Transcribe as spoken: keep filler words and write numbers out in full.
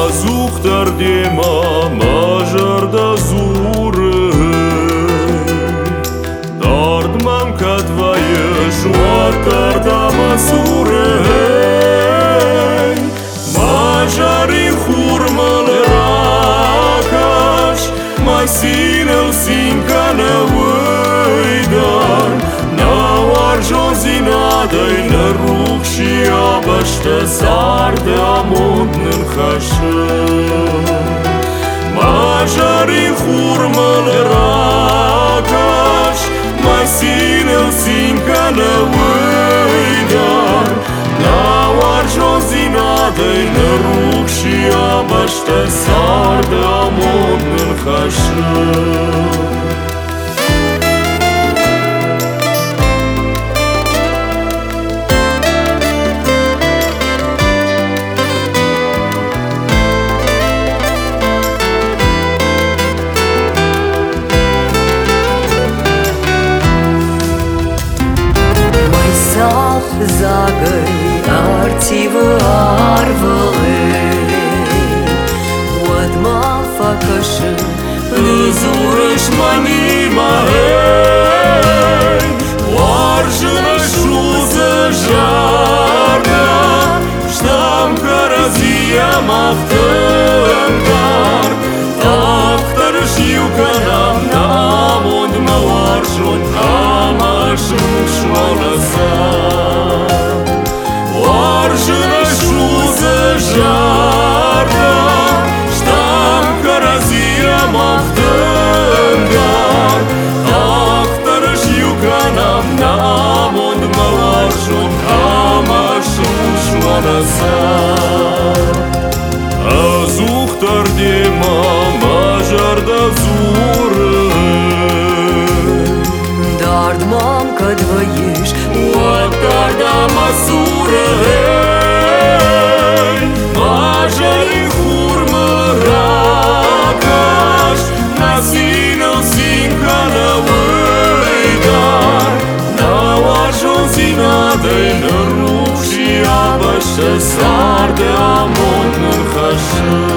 Azuchtar de mama jarda zure Dard mam kad vaje žuatar da masure Majari hurmal rakash Masinel sinkana văjdar Nawar jozinadai na ruh și abashte sarde amod nën khashë Majari hurmal rakash Masinel sinkana văjdar Nawar jozinadai na ruh și abashte sarde amod nën khashë Zagăi arțivă arvălei Uad ma fakășă Năzurăș manima hei Oarjână șuză jarda Ștam că răzia maftăm dar Taftar știu că n-am n-am Und mă oarjun am ajuns și-o lăsat Oarjână șuză jarda Ștam că răzia maftăm dar Taftar știu că n-am n-am Und mă oarjun am ajuns și-o lăsat Azuchtar de mama jarda zure Dard mam kad vajesh Uatar da masure Majari hurmal rakash Nasinel sinkana văjdar Nawar jozinadai na ruh și abashte sarde amod nën khashë